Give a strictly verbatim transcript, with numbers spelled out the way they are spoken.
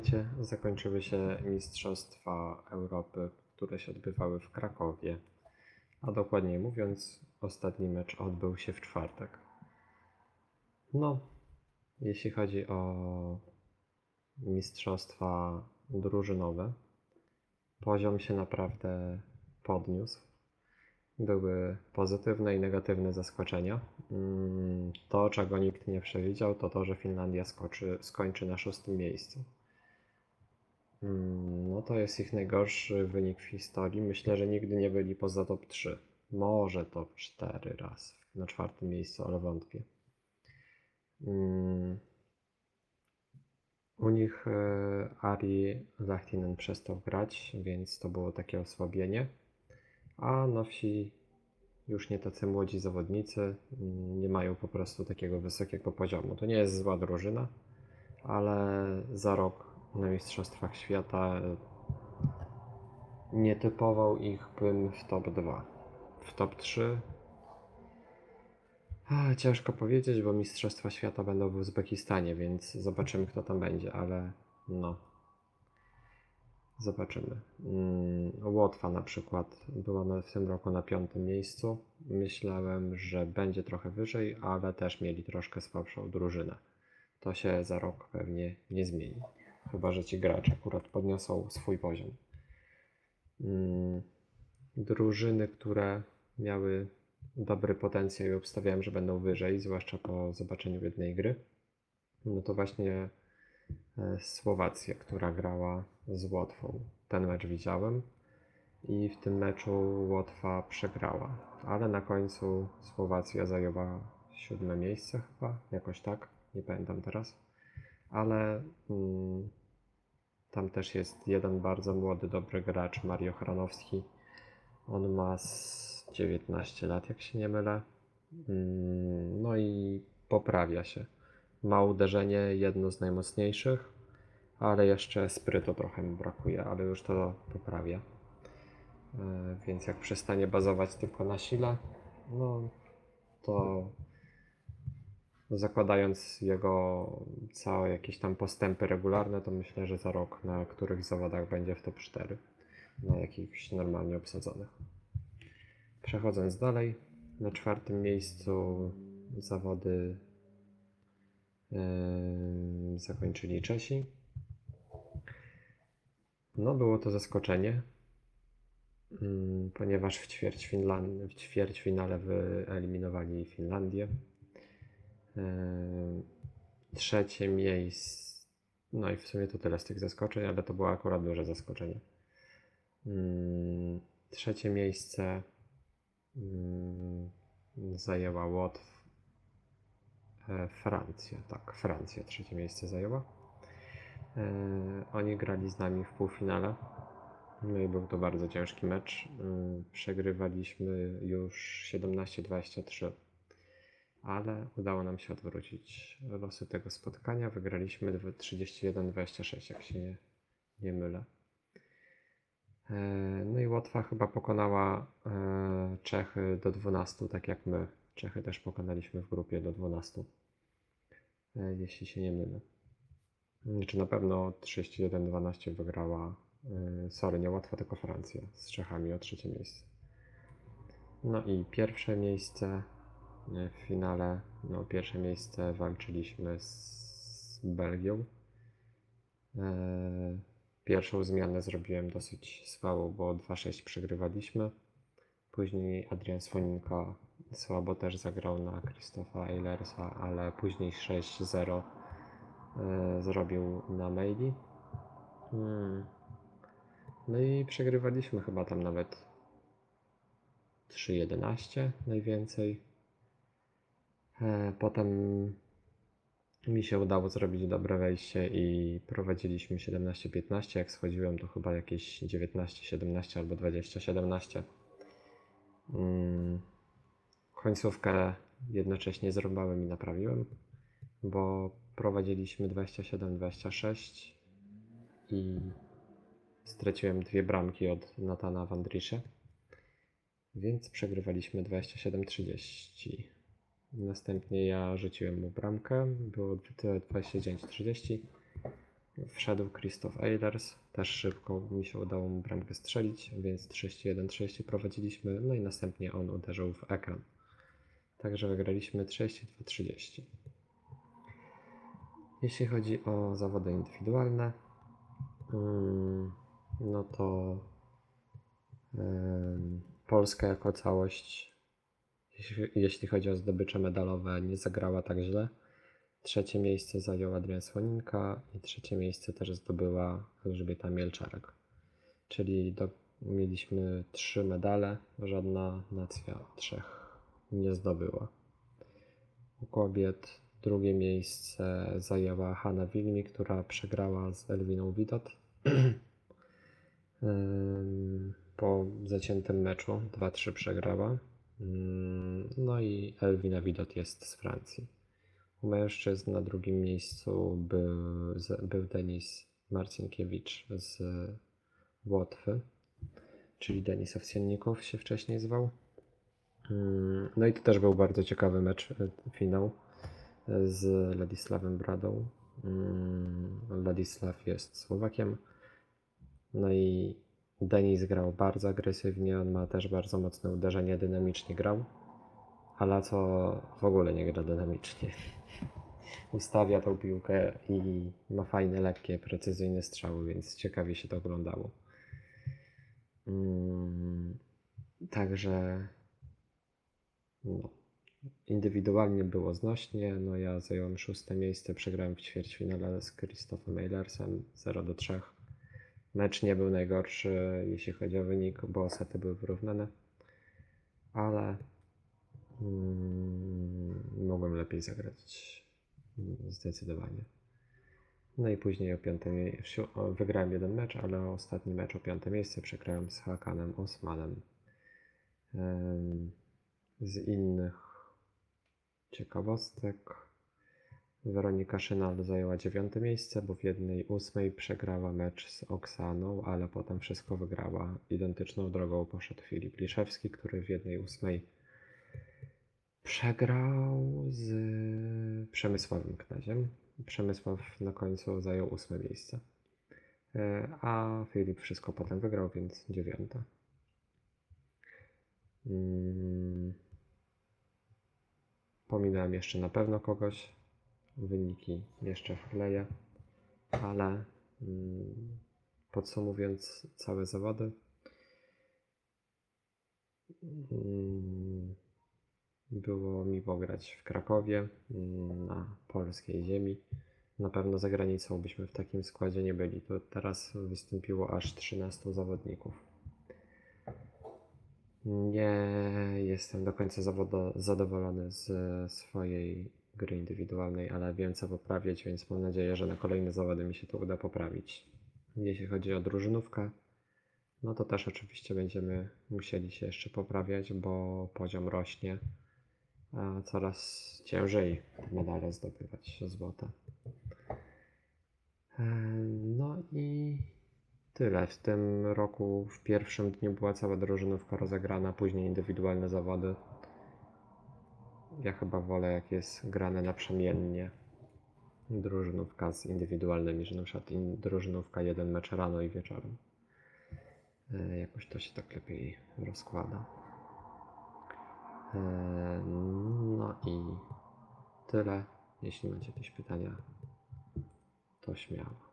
Zakończyły się Mistrzostwa Europy, które się odbywały w Krakowie, a dokładniej mówiąc, ostatni mecz odbył się w czwartek. No, jeśli chodzi o mistrzostwa drużynowe, poziom się naprawdę podniósł. Były pozytywne i negatywne zaskoczenia. To, czego nikt nie przewidział, to to, że Finlandia skoczy, skończy na szóstym miejscu. No to jest ich najgorszy wynik w historii. Myślę, że nigdy nie byli poza top trzy. Może top cztery raz. Na czwartym miejscu, ale wątpię. U nich Ari Lahtinen przestał grać, więc to było takie osłabienie. A nowsi, już nie tacy młodzi zawodnicy, nie mają po prostu takiego wysokiego poziomu. To nie jest zła drużyna, ale za rok na Mistrzostwach Świata nie typował ich bym w top dwa. W top trzy A, ciężko powiedzieć, bo Mistrzostwa Świata będą w Uzbekistanie, więc zobaczymy, kto tam będzie, ale no. Zobaczymy. Łotwa na przykład była w tym roku na piątym miejscu. Myślałem, że będzie trochę wyżej, ale też mieli troszkę słabszą drużynę. To się za rok pewnie nie zmieni. Chyba że ci gracze akurat podniosą swój poziom. Drużyny, które miały dobry potencjał i obstawiałem, że będą wyżej, zwłaszcza po zobaczeniu jednej gry, no to właśnie Słowacja, która grała z Łotwą. Ten mecz widziałem i w tym meczu Łotwa przegrała, ale na końcu Słowacja zajęła siódme miejsce chyba, jakoś tak, nie pamiętam teraz, ale mm, tam też jest jeden bardzo młody, dobry gracz, Mario Hranowski. On ma dziewiętnaście lat, jak się nie mylę. No i poprawia się. Ma uderzenie jedno z najmocniejszych, ale jeszcze sprytu trochę mu brakuje, ale już to poprawia. Więc jak przestanie bazować tylko na sile, no to zakładając jego całe jakieś tam postępy regularne, to myślę, że za rok na których zawodach będzie w top cztery, na jakichś normalnie obsadzonych. Przechodząc dalej, na czwartym miejscu zawody yy, zakończyli Czesi. No było to zaskoczenie, yy, ponieważ w, ćwierćfinale, w ćwierćfinale wyeliminowali Finlandię. Yy, trzecie miejsce, no i w sumie to tyle z tych zaskoczeń, ale to było akurat duże zaskoczenie. Yy, trzecie miejsce yy, zajęła Łotwa. Francja, tak, Francja trzecie miejsce zajęła. E, oni grali z nami w półfinale. No i był to bardzo ciężki mecz. E, przegrywaliśmy już siedemnaście dwadzieścia trzy, ale udało nam się odwrócić losy tego spotkania. Wygraliśmy trzydzieści jeden dwadzieścia sześć, jak się nie, nie mylę. E, no i Łotwa chyba pokonała e, Czechy do dwunastu, tak jak my. Czechy też pokonaliśmy w grupie do dwunastu. Jeśli się nie mylę. Czy na pewno trzydzieści jeden dwanaście wygrała, sorry, nie Łotwa, tylko Francja z Czechami o trzecie miejsce. No i pierwsze miejsce w finale, no pierwsze miejsce walczyliśmy z Belgią. Pierwszą zmianę zrobiłem dosyć słabo, bo dwa sześć przegrywaliśmy. Później Adrian Słoninka słabo też zagrał na Christopha Eilersa, ale później sześć zero zrobił na maili. Hmm. No i przegrywaliśmy chyba tam nawet trzy jedenaście najwięcej. Potem mi się udało zrobić dobre wejście i prowadziliśmy siedemnaście piętnaście. Jak schodziłem, to chyba jakieś dziewiętnaście siedemnaście albo dwadzieścia siedemnaście. Końcówkę jednocześnie zrąbałem i naprawiłem, bo prowadziliśmy dwadzieścia siedem dwadzieścia sześć i straciłem dwie bramki od Natana Van Driesze, więc przegrywaliśmy dwadzieścia siedem trzydzieści. Następnie ja rzuciłem mu bramkę, było dwadzieścia dziewięć trzydzieści Wszedł Christoph Ehlers, też szybko mi się udało mu bramkę strzelić, więc trzydzieści jeden trzydzieści prowadziliśmy, no i następnie on uderzył w ekran. Także wygraliśmy trzydzieści dwa trzydzieści. Jeśli chodzi o zawody indywidualne, no to Polska jako całość, jeśli, jeśli chodzi o zdobycze medalowe, nie zagrała tak źle. Trzecie miejsce zajął Adrian Słoninka i trzecie miejsce też zdobyła Elżbieta Mielczarek. Czyli do, mieliśmy trzy medale, żadna nacja trzech nie zdobyła. U kobiet drugie miejsce zajęła Hanna Wilmi, która przegrała z Elwiną Widot po zaciętym meczu, dwa trzy przegrała. No i Elwina Widot jest z Francji. U mężczyzn na drugim miejscu był, był Denis Marcinkiewicz z Łotwy, czyli Denis Owsiannikow się wcześniej zwał. No i to też był bardzo ciekawy mecz, finał z Ladisławem Bradą. Ladisław jest Słowakiem. No i Denis grał bardzo agresywnie, on ma też bardzo mocne uderzenie, dynamicznie grał. A Laco w ogóle nie gra dynamicznie. Ustawia tą piłkę i ma fajne, lekkie, precyzyjne strzały, więc ciekawie się to oglądało. Hmm, także no, indywidualnie było znośnie. No ja zająłem szóste miejsce, przegrałem w ćwierćfinale z Christophem Ehlersem zero do trzech. Mecz nie był najgorszy, jeśli chodzi o wynik, bo sety były wyrównane, ale hmm, mogłem lepiej zagrać zdecydowanie. No i później o piąte miejsce wygrałem jeden mecz, ale ostatni mecz o piąte miejsce przegrałem z Hakanem Osmanem. Z innych ciekawostek Weronika Szynal zajęła dziewiąte miejsce, bo w jednej ósmej przegrała mecz z Oksaną, ale potem wszystko wygrała. Identyczną drogą poszedł Filip Liszewski, który w jednej ósmej przegrał z Przemysławem Knaziem. Przemysław na końcu zajął ósme miejsce, a Filip wszystko potem wygrał, więc dziewiąte. Hmm. Pominąłem jeszcze na pewno kogoś. Wyniki jeszcze wkleję, ale hmm, podsumowując całe zawody, hmm, było miło grać w Krakowie, hmm, na polskiej ziemi. Na pewno za granicą byśmy w takim składzie nie byli. To teraz wystąpiło aż trzynastu zawodników. Nie jestem do końca zadowolony z swojej gry indywidualnej, ale wiem co poprawić, więc mam nadzieję, że na kolejne zawody mi się to uda poprawić. Jeśli chodzi o drużynówkę, no to też oczywiście będziemy musieli się jeszcze poprawiać, bo poziom rośnie, a coraz ciężej medale zdobywać złote. No i tyle. W tym roku w pierwszym dniu była cała drużynówka rozegrana, później indywidualne zawody. Ja chyba wolę, jak jest grane naprzemiennie drużynówka z indywidualnymi, że na przykład drużynówka jeden mecz rano i wieczorem. Jakoś to się tak lepiej rozkłada. No i tyle. Jeśli macie jakieś pytania, to śmiało.